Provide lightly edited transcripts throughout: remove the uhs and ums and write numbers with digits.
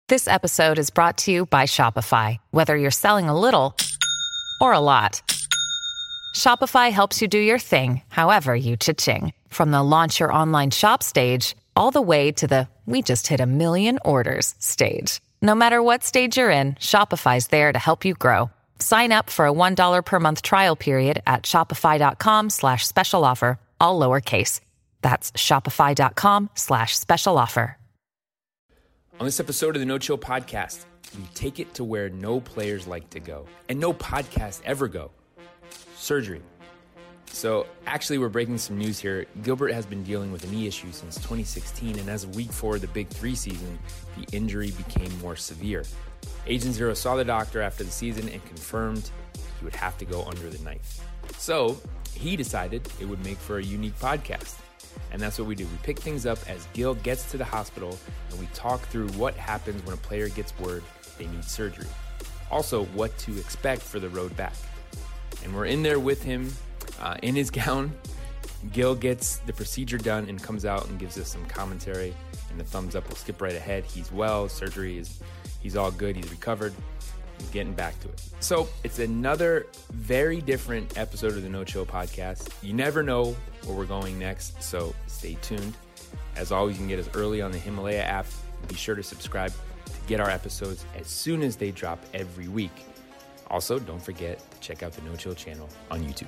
This episode is brought to you by Shopify. Whether you're selling a little or a lot, Shopify helps you do your thing, however you cha-ching. From the launch your online shop stage, all the way to the we just hit 1 million orders stage. No matter what stage you're in, Shopify's there to help you grow. Sign up for a $1 per month trial period at shopify.com/special offer, all lowercase. That's shopify.com/special offer. On this episode of the No Chill Podcast, we take it to where no players like to go, and no podcast ever go. Surgery. So actually, we're breaking some news here. Gilbert has been dealing with a knee issue since 2016, and as of week 4 of the Big 3 season, the injury became more severe. Agent Zero saw the doctor after the season and confirmed he would have to go under the knife. So he decided it would make for a unique podcast. And that's what we do. We pick things up as Gil gets to the hospital, and we talk through what happens when a player gets word they need surgery. Also, what to expect for the road back. And we're in there with him in his gown. Gil gets the procedure done and comes out and gives us some commentary and the thumbs up. We'll skip right ahead. He's well. He's all good. He's recovered. He's getting back to it. So it's another very different episode of the No Chill Podcast. You never know where we're going next, so stay tuned. As always, you can get us early on the Himalaya app. Be sure to subscribe to get our episodes as soon as they drop every week. Also, don't forget to check out the No Chill channel on YouTube.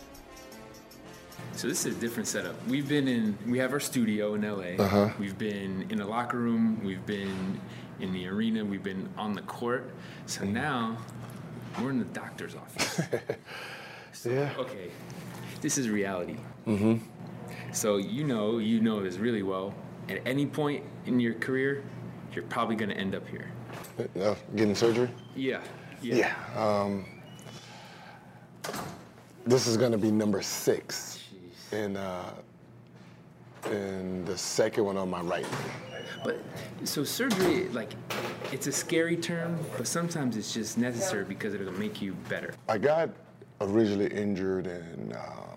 So this is a different setup. We have our studio in LA. We've been in a locker room. We've been in the arena. We've been on the court. So now we're in the doctor's office. Yeah. Okay, this is reality. So you know this really well. At any point in your career, you're probably going to end up here. Getting surgery? Yeah. This is going to be number 6. And the second one on my right. But so surgery, it's a scary term, but sometimes it's just necessary because it'll make you better. I got originally injured in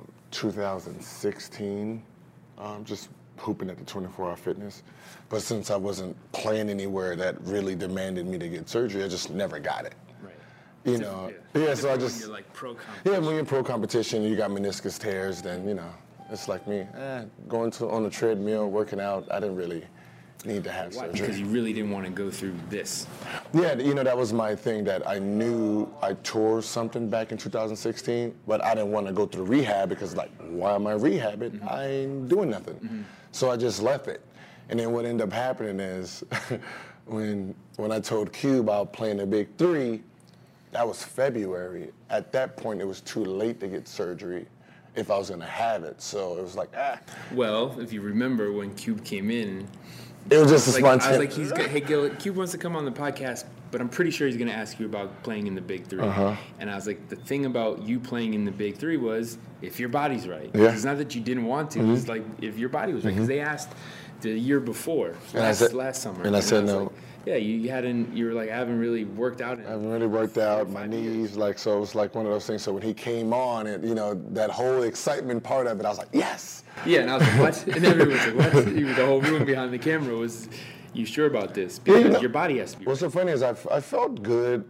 2016, just hooping at the 24-hour fitness. But since I wasn't playing anywhere that really demanded me to get surgery, I just never got it. Right. So I just... When you're pro competition. Yeah, when you're in pro competition, you got meniscus tears, then, it's like me. Going on the treadmill, working out, I didn't really need to have surgery. Because you really didn't want to go through this. Yeah, that was my thing, that I knew I tore something back in 2016, but I didn't want to go through rehab because, why am I rehabbing? I ain't doing nothing. So I just left it. And then what ended up happening is when I told Cube about playing the Big 3, that was February. At that point, it was too late to get surgery if I was going to have it. So it was Well, if you remember when Cube came in, it was just a spontaneous. I was like, hey, Gil, Cube wants to come on the podcast, but I'm pretty sure he's going to ask you about playing in the Big 3. And I was like, the thing about you playing in the Big 3 was if your body's right. Yeah. It's not that you didn't want to. It's like if your body was right. Because they asked the year before, last summer. And I said no. Yeah, you were like, I haven't really worked out. I haven't really worked out. My knees, so it was like one of those things. So when he came on, and that whole excitement part of it, I was like, yes. Yeah, and I was like, what? And everyone was like, what? The whole room behind the camera was, you sure about this? Because your body has to be. What's so funny is I felt good,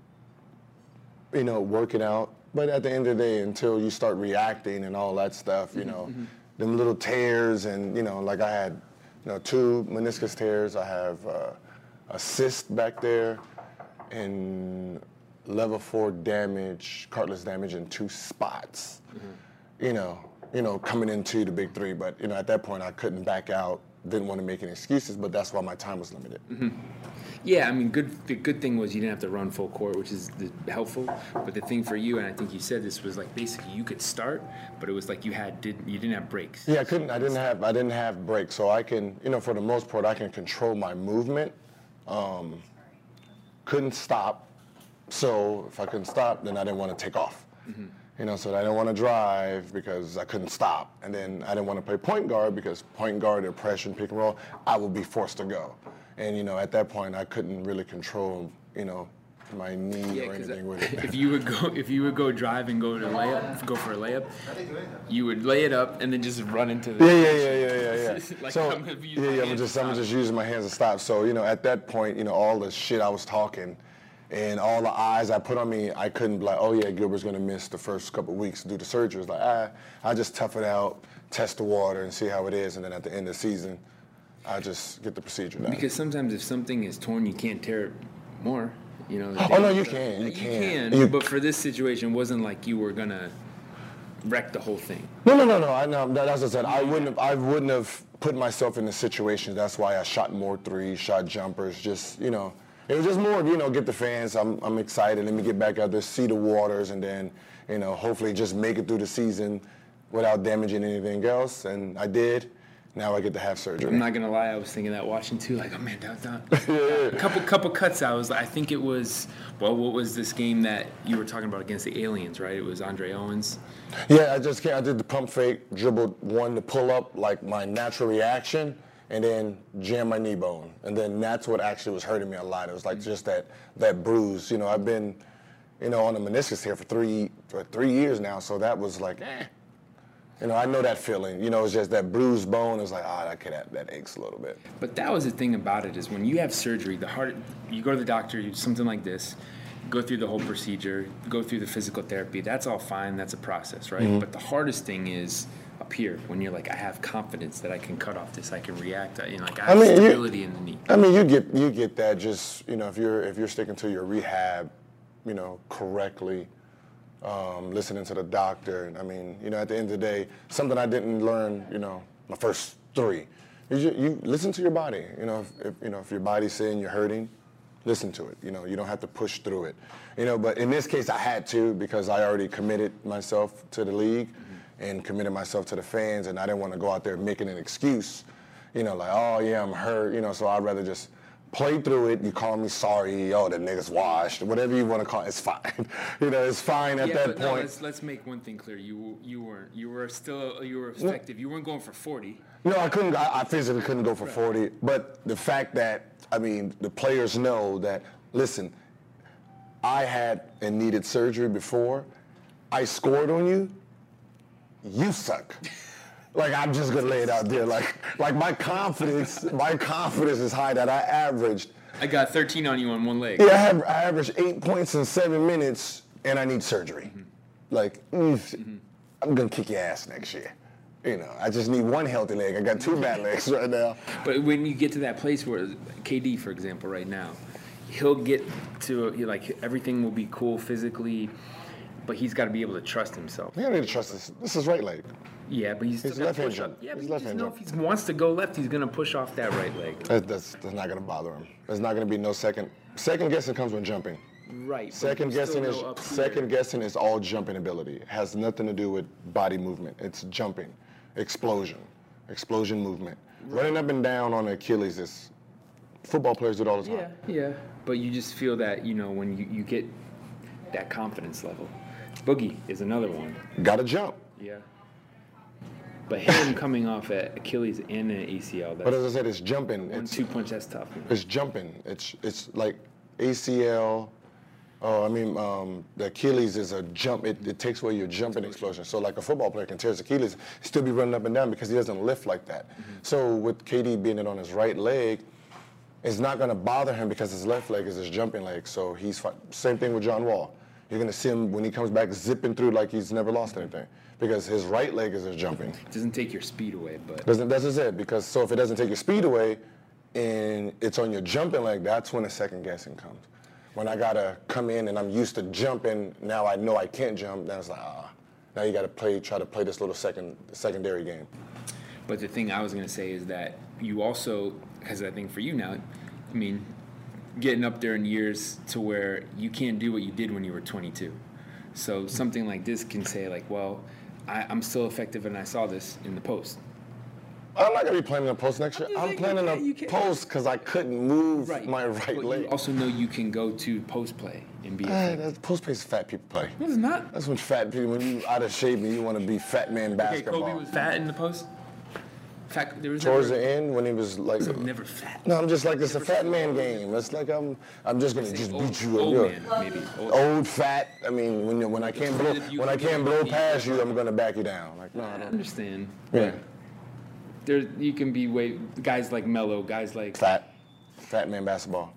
working out. But at the end of the day, until you start reacting and all that stuff, them little tears and, I had, 2 meniscus tears. I have a cyst back there and level 4 damage, cartilage damage in 2 spots. Coming into the Big 3. But, at that point, I couldn't back out, didn't want to make any excuses, but that's why my time was limited. Yeah, I mean, the good thing was you didn't have to run full court, which is helpful. But the thing for you, and I think you said this, was basically you could start, but it was like you didn't have breaks. Yeah, I didn't have breaks, so I can, for the most part, I can control my movement. Couldn't stop, so if I couldn't stop, then I didn't want to take off. So I didn't want to drive because I couldn't stop. And then I didn't want to play point guard because point guard, oppression, pick and roll, I would be forced to go. And, at that point, I couldn't really control, my knee or anything with it. If you would go drive and go for a layup, you would lay it up and then just run into the. Yeah. Like, So I'm just using my hands to stop. So at that point, all the shit I was talking, and all the eyes I put on me, I couldn't be like, oh yeah, Gilbert's gonna miss the first couple of weeks due to surgery. It's like I just tough it out, test the water, and see how it is, and then at the end of the season, I just get the procedure done. Because sometimes if something is torn, you can't tear it more. Oh no, you can. You can. But for this situation, it wasn't like you were gonna wreck the whole thing. No. I know. That's what I said. I wouldn't have put myself in the situation. That's why I shot more threes, shot jumpers. Just it was just more of get the fans. I'm excited. Let me get back out there, see the waters, and then hopefully just make it through the season without damaging anything else. And I did. Now I get to have surgery. I'm not gonna lie, I was thinking that watching too. Like, oh man, a couple cuts. I think it was. Well, what was this game that you were talking about against the Aliens? Right? It was Andre Owens. Yeah, I did the pump fake, dribbled one to pull up, like my natural reaction, and then jam my knee bone, and then that's what actually was hurting me a lot. It was like just that bruise. I've been, on the meniscus here for 3 years now, so that was like. I know that feeling. It's just that bruised bone. It's like, that aches a little bit. But that was the thing about it is when you have surgery, you go to the doctor, you do something like this, go through the whole procedure, go through the physical therapy. That's all fine. That's a process, right? Mm-hmm. But the hardest thing is up here when you're like, I have confidence that I can cut off this, I can react. I have stability in the knee. You get that just if you're sticking to your rehab, correctly. Listening to the doctor. At the end of the day, something I didn't learn, my first 3. You listen to your body. If your body's saying you're hurting, listen to it. You don't have to push through it. But in this case, I had to because I already committed myself to the league and committed myself to the fans, and I didn't want to go out there making an excuse. Like, oh yeah, I'm hurt. So I'd rather just play through it. You call me sorry. Oh, the nigga's washed. Whatever you want to call it, it's fine. It's fine at that point. No, let's make one thing clear. You weren't. You were effective. You weren't going for 40. No, I couldn't. I physically couldn't go for 40. But the fact that the players know that. Listen, I had and needed surgery before. I scored on you. You suck. Like, I'm just gonna lay it out there. Like my confidence is high that I averaged. I got 13 on you on one leg. Yeah, I averaged 8 points in 7 minutes, and I need surgery. Mm-hmm. I'm gonna kick your ass next year. I just need one healthy leg. I got 2 bad legs right now. But when you get to that place where KD, for example, right now, he'll get to everything will be cool physically, but he's got to be able to trust himself. He got to trust this. This is right leg. Yeah, but he's still left hand push up. Yeah, but if he he wants to go left, he's gonna push off that right leg. That's not gonna bother him. There's not gonna be no second guessing comes when jumping. Right. Second guessing is all jumping ability. It has nothing to do with body movement. It's jumping, explosion movement. Right. Running up and down on the Achilles is football players do it all the time. Yeah. But you just feel that when you get that confidence level. Boogie is another one. Gotta jump. Yeah. But him coming off at Achilles and an ACL. But as I said, it's jumping. 1-2 punch, that's tough. It's jumping. It's like ACL. The Achilles is a jump. It takes away your jumping explosion. So like a football player can tear his Achilles, still be running up and down because he doesn't lift like that. Mm-hmm. So with KD being it on his right leg, it's not going to bother him because his left leg is his jumping leg. So he's fine. Same thing with John Wall. You're going to see him when he comes back zipping through like he's never lost anything because his right leg is his jumping. It doesn't take your speed away, but... That's just it. Because so if it doesn't take your speed away and it's on your jumping leg, that's when the second guessing comes. When I got to come in and I'm used to jumping, now I know I can't jump, then it's like, now you got to try to play this little secondary game. But the thing I was going to say is that you also, because I think for you now, getting up there in years to where you can't do what you did when you were 22. So something like this can say I'm still effective and I saw this in the post. I'm not going to be playing in the post next year. I'm playing in the post because I couldn't move my right leg. You also know you can go to post play and be post play is fat people play. No, it's not. That's when fat people, when you out of shape and you want to be fat man basketball. Okay, Kobe was fat in the post? There was towards the end when he was like never fat. No, I'm just like it's a fat man game. It's like I'm just gonna just beat you old up. Man, maybe. Old fat. I mean, when I can't blow past you, I'm gonna back you down. Like no, I don't understand. Yeah. You can be guys like Melo, guys like fat man basketball.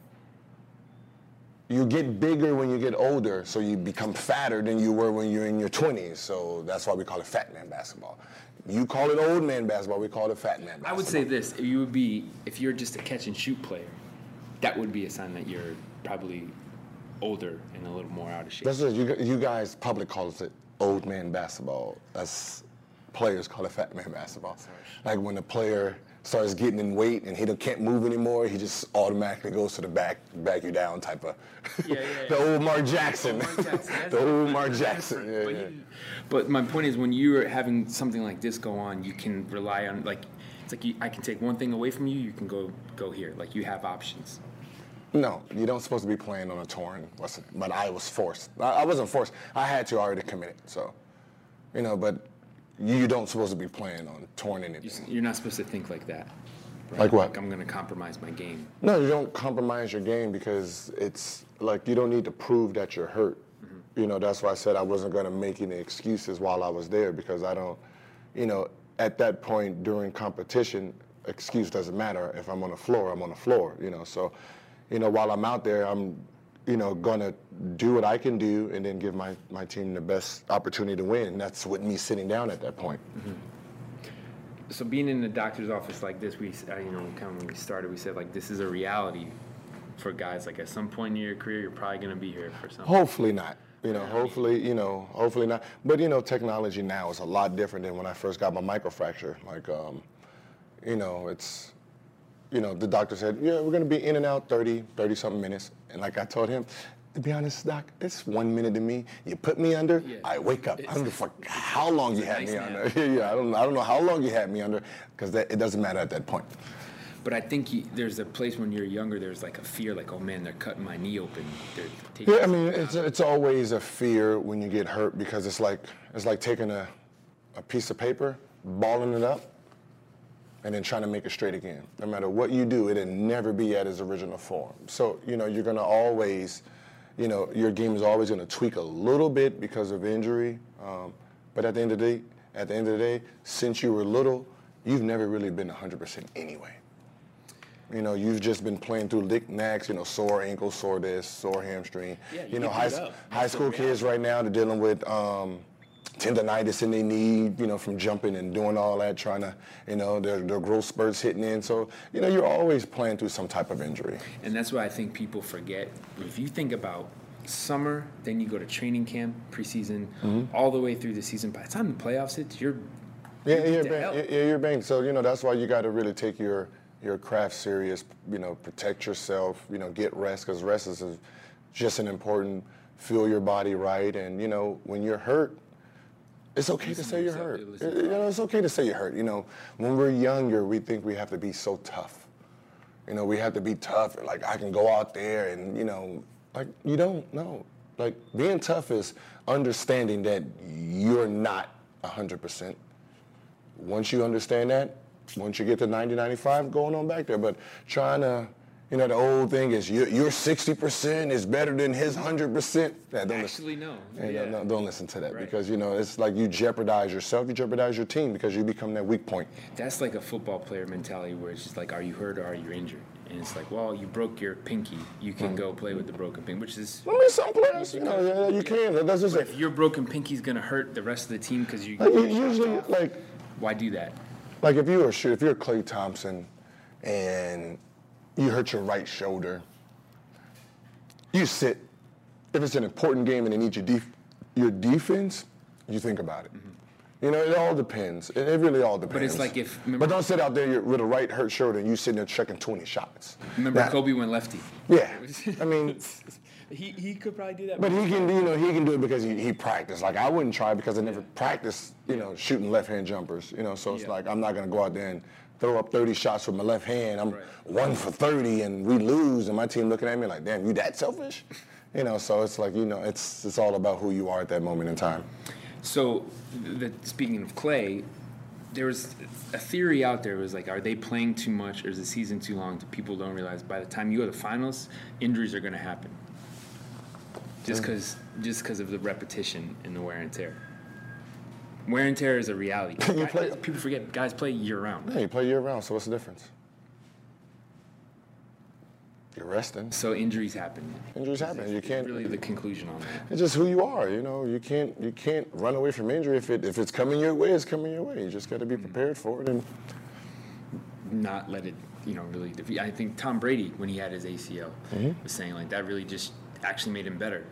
You get bigger when you get older, so you become fatter than you were when you're in your 20s. So that's why we call it fat man basketball. You call it old man basketball, we call it fat man basketball. I would say this, if you're just a catch and shoot player, that would be a sign that you're probably older and a little more out of shape. That's what you guys, public calls it old man basketball. Us players call it fat man basketball. Like when a player starts getting in weight and he can't move anymore, he just automatically goes to the back you down type of. The old Mark Jackson. The old Mark Jackson. But my point is, when you're having something like this go on, you can rely on it's like I can take one thing away from you. You can go here. Like you have options. No, you don't supposed to be playing on a torn. But I was forced. I wasn't forced. I had to already commit it. So, but. You don't supposed to be playing on torn anything. You're not supposed to think like that. Right? Like what? Like I'm going to compromise my game. No, you don't compromise your game because it's like you don't need to prove that you're hurt. Mm-hmm. That's why I said I wasn't going to make any excuses while I was there because I don't, at that point during competition, excuse doesn't matter. If I'm on the floor, I'm on the floor, So, while I'm out there, I'm gonna do what I can do and then give my team the best opportunity to win. And that's with me sitting down at that point. Mm-hmm. So being in the doctor's office like this, kind of when we started, we said like this is a reality for guys. Like at some point in your career, you're probably gonna be here for something. Hopefully not. Hopefully not. But technology now is a lot different than when I first got my microfracture. Like, it's. The doctor said, yeah, we're going to be in and out 30-something minutes. And like I told him, to be honest, Doc, it's 1 minute to me. You put me under, I wake up. I don't know how long you had me under. I don't know how long you had me under because it doesn't matter at that point. But I think there's a place when you're younger, there's like a fear, like, oh man, they're cutting my knee open. It's always a fear when you get hurt because it's like taking a piece of paper, balling it up, and then trying to make it straight again. No matter what you do, it'll never be at its original form. So, you're gonna always, your game is always gonna tweak a little bit because of injury. But at the end of the day, since you were little, you've never really been 100% anyway. You've just been playing through knickknacks, sore ankle, sore this, sore hamstring. High school kids right now, they're dealing with tendonitis in their knee, from jumping and doing all that, trying to, their growth spurts hitting in. So, you're always playing through some type of injury. And that's why I think people forget. If you think about summer, then you go to training camp, preseason, all the way through the season. By the time the playoffs hit, you're banged. So, that's why you got to really take your craft serious, protect yourself, get rest, because rest is just an important, feel your body right. And, when you're hurt, it's okay to say you're hurt. It's okay to say you're hurt. When we're younger, we think we have to be so tough. We have to be tough. Like, I can go out there and, like, you don't know. Like, being tough is understanding that you're not 100%. Once you understand that, once you get to 90, 95, going on back there. But trying to, the old thing is your 60% is better than his 100%. Don't listen to that, right? Because, it's like you jeopardize yourself, you jeopardize your team because you become that weak point. That's like a football player mentality where it's just like, are you hurt or are you injured? And it's like, well, you broke your pinky. You can go play with the broken pinky, which is... some players, you can. That's just if your broken pinky's going to hurt the rest of the team because you... usually, like... Why do that? Like, if you're Klay Thompson and you hurt your right shoulder, you sit. If it's an important game and they need your defense, you think about it. It all depends. It really all depends. But it's like but don't sit out there with a right hurt shoulder and you sitting there checking 20 shots. Remember Kobe went lefty. Yeah. I mean... He could probably do that. But he can do it because he practiced. Like, I wouldn't try because I never practiced, shooting left-hand jumpers. So it's like I'm not going to go out there and throw up 30 shots with my left hand. I'm 1 for 30 and we lose and my team looking at me like, damn, you that selfish? So it's like, it's all about who you are at that moment in time. So, speaking of Klay, there was a theory out there. It was like, are they playing too much, or is the season too long? People don't realize by the time you go to the finals, injuries are going to happen. Just because of the repetition and the wear and tear. Wear and tear is a reality. People forget guys play year-round. Yeah, you play year-round, so what's the difference? You're resting. So injuries happen. Injuries happen. You can't. Really, the conclusion on that. It's just who you are. You know, you can't run away from injury. If it's coming your way, it's coming your way. You just got to be prepared for it and not let it, really defeat. I think Tom Brady, when he had his ACL, was saying like that really just actually made him better.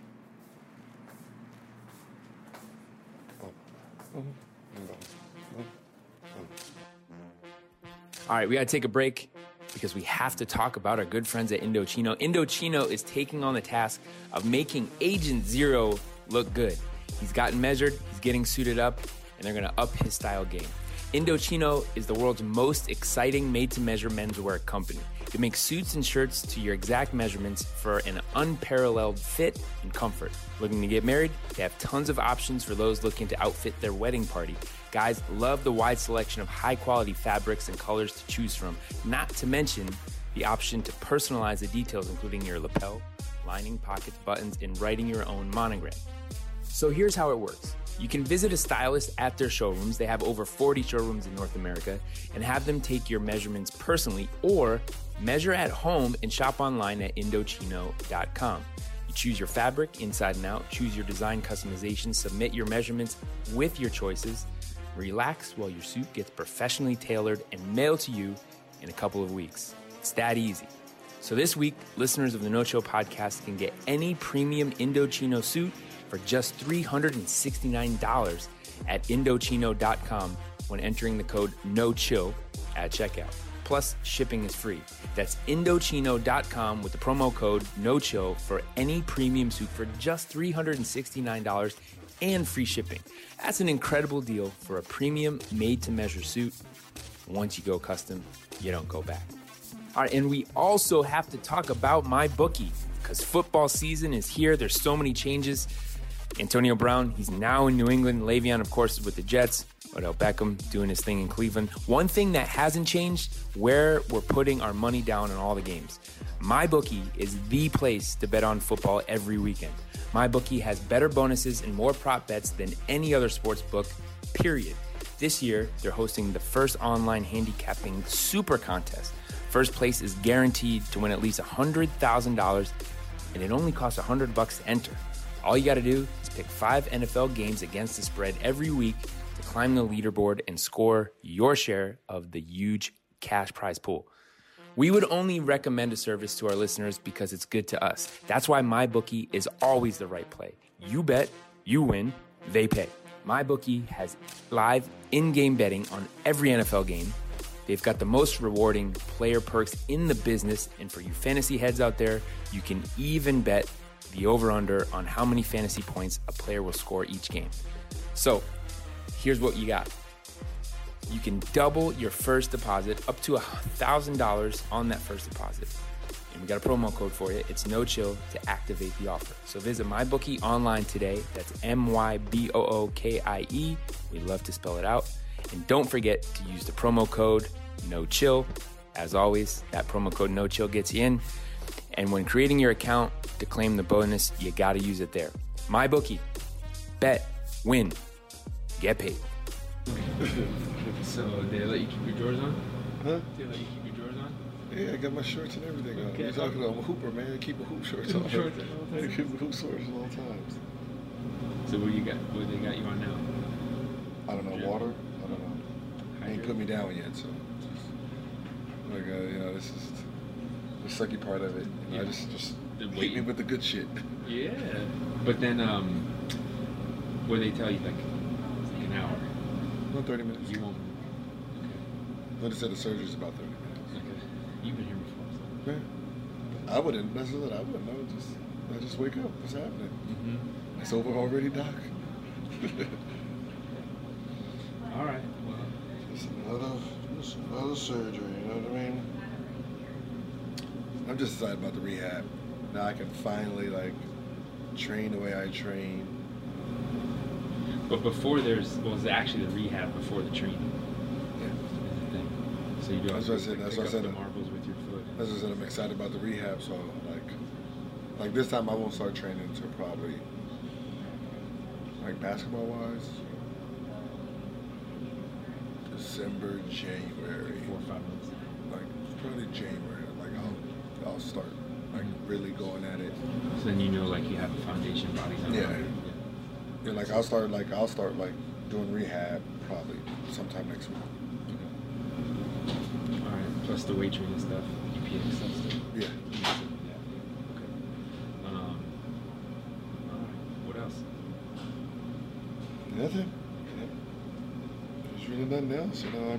All right, we got to take a break because we have to talk about our good friends at Indochino. Indochino is taking on the task of making Agent Zero look good. He's gotten measured, he's getting suited up, and they're going to up his style game. Indochino is the world's most exciting made-to-measure menswear company. They make suits and shirts to your exact measurements for an unparalleled fit and comfort. Looking to get married? They have tons of options for those looking to outfit their wedding party. Guys love the wide selection of high-quality fabrics and colors to choose from, not to mention the option to personalize the details, including your lapel, lining, pockets, buttons, and writing your own monogram. So here's how it works. You can visit a stylist at their showrooms. They have over 40 showrooms in North America, and have them take your measurements personally, or measure at home and shop online at Indochino.com. You choose your fabric inside and out, choose your design customization, submit your measurements with your choices, relax while your suit gets professionally tailored and mailed to you in a couple of weeks. It's that easy. So this week, listeners of the No Chill podcast can get any premium Indochino suit for just $369 at Indochino.com when entering the code NOCHILL at checkout. Plus, shipping is free. That's Indochino.com with the promo code NOCHILL for any premium suit for just $369 and free shipping. That's an incredible deal for a premium made-to-measure suit. Once you go custom, you don't go back. All right, and we also have to talk about MyBookie because football season is here. There's so many changes. Antonio Brown, he's now in New England. Le'Veon, of course, is with the Jets. Odell Beckham doing his thing in Cleveland. One thing that hasn't changed, where we're putting our money down in all the games. MyBookie is the place to bet on football every weekend. MyBookie has better bonuses and more prop bets than any other sports book, period. This year, they're hosting the first online handicapping super contest. First place is guaranteed to win at least $100,000, and it only costs $100 to enter. All you got to do is pick 5 NFL games against the spread every week to climb the leaderboard and score your share of the huge cash prize pool. We would only recommend a service to our listeners because it's good to us. That's why MyBookie is always the right play. You bet, you win, they pay. MyBookie has live in-game betting on every NFL game. They've got the most rewarding player perks in the business. And for you fantasy heads out there, you can even bet the over-under on how many fantasy points a player will score each game. So here's what you got. You can double your first deposit up to $1,000 on that first deposit. And we got a promo code for you. It's No Chill to activate the offer. So visit MyBookie online today. That's MyBookie. We'd love to spell it out. And don't forget to use the promo code No Chill. As always, that promo code No Chill gets you in. And when creating your account to claim the bonus, you got to use it there. MyBookie. Bet. Win. Get paid. So, did they let you keep your drawers on? Huh? Did they let you keep your drawers on? Yeah, I got my shorts and everything on. Okay. You're talking about a hooper, man. Keep a hoop shorts on. Shorts at all times. Keep a hoop shorts at all times. So what you got? What they got you on now? I don't know, water? I don't know. They ain't put me down yet, so. Like, this is the sucky part of it. You know, just hit me with the good shit. Yeah. But then, what they tell you, like an hour? No, 30 minutes. You won't. No, they said the surgery's about 30 minutes. Okay. You've been here before. So. Yeah. I wouldn't. That's what I wouldn't know. I just wake up. What's happening? Mm-hmm. It's over already, Doc. All right. Well, It's another surgery. You know what I mean? I'm just excited about the rehab. Now I can finally train the way I train. but before it's actually the rehab before the training. So you do That's what I said. That's what I said. the marbles with your foot. That's what I said. I'm excited about the rehab. So like this time I won't start training until probably like basketball wise, December, January. 4 or 5 months. Like probably January. Like I'll start like really going at it. So then you know like you have a foundation body. Yeah, like I'll start like doing rehab probably sometime next week. All right. Plus the weight training stuff, EPX stuff. Yeah. Yeah. Okay. All right. What else? Nothing. Yeah. There's really nothing else, you know.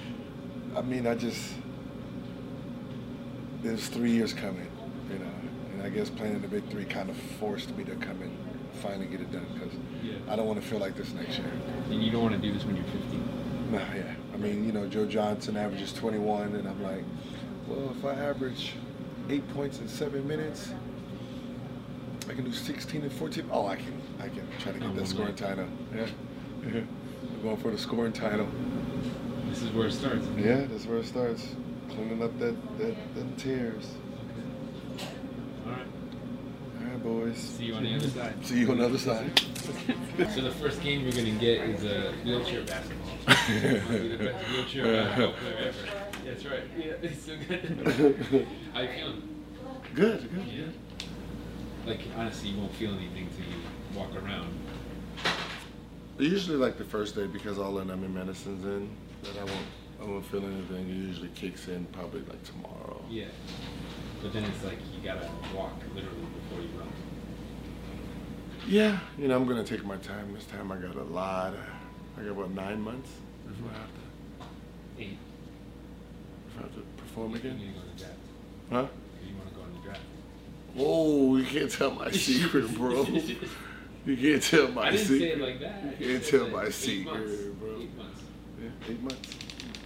It was 3 years coming, you know, and I guess playing in the Big Three kind of forced me to come and finally get it done because I don't want to feel like this next year. And you don't want to do this when you're 50. Nah, yeah. I mean, you know, Joe Johnson averages 21, and I'm like, well, if I average 8 points in 7 minutes, I can do 16 and 14. Oh, I can try to get that scoring title. Yeah. I'm going for the scoring title. This is where it starts. Yeah, that's where it starts. Cleaning up them tears. Okay. All right. All right, boys. See you on the other side. See you on the other side. So the first game you're going to get is a wheelchair basketball. You want to be the best wheelchair basketball player ever. That's right. Yeah, it's so good. How you feeling? Good. Yeah. Like, honestly, you won't feel anything till you walk around. Usually like the first day because all the numbing medicine's in, that I won't feel anything. It usually kicks in probably like tomorrow. Yeah. But then it's like you gotta walk literally before you run. Yeah, you know, I'm gonna take my time. This time I got about 9 months before I have to. 8. If I have to perform again. You're gonna go to the draft. Huh? You wanna go on the draft. Whoa, you can't tell my secret, bro. You can't tell my secret. I didn't say it like that. You can't tell my secret, bro. 8 months. Yeah, 8 months.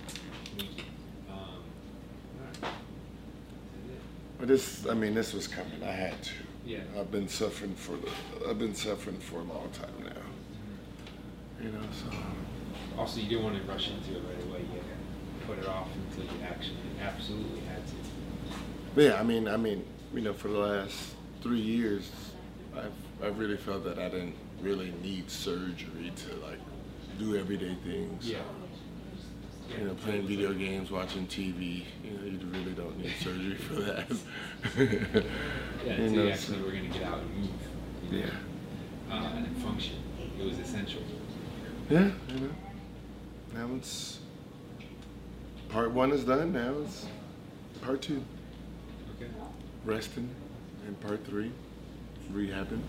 But this was coming. I had to. Yeah. I've been suffering for a long time now. You know, so. Also, you didn't want to rush into it right away. You put it off until you actually absolutely had to. But yeah, I mean, you know, for the last 3 years, I've really felt that I didn't really need surgery to like do everyday things. Yeah. You know, playing video games, watching TV, you know, you really don't need surgery for that. Yeah, until you actually were going to get out and move. You know? Yeah. And function. It was essential. Yeah, you know. Now it's, part 1 is done, now it's part 2. Okay. Resting, and part 3, rehabbing.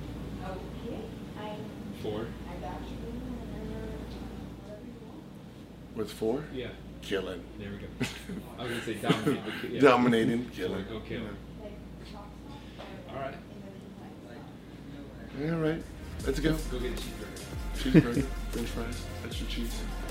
4. What's 4? Yeah. Killing. There we go. I was going to say dominating. But yeah. Dominating, killing. Go kill. All right. All right, let's go. Go get a cheeseburger. Cheeseburger, French fries, extra cheese.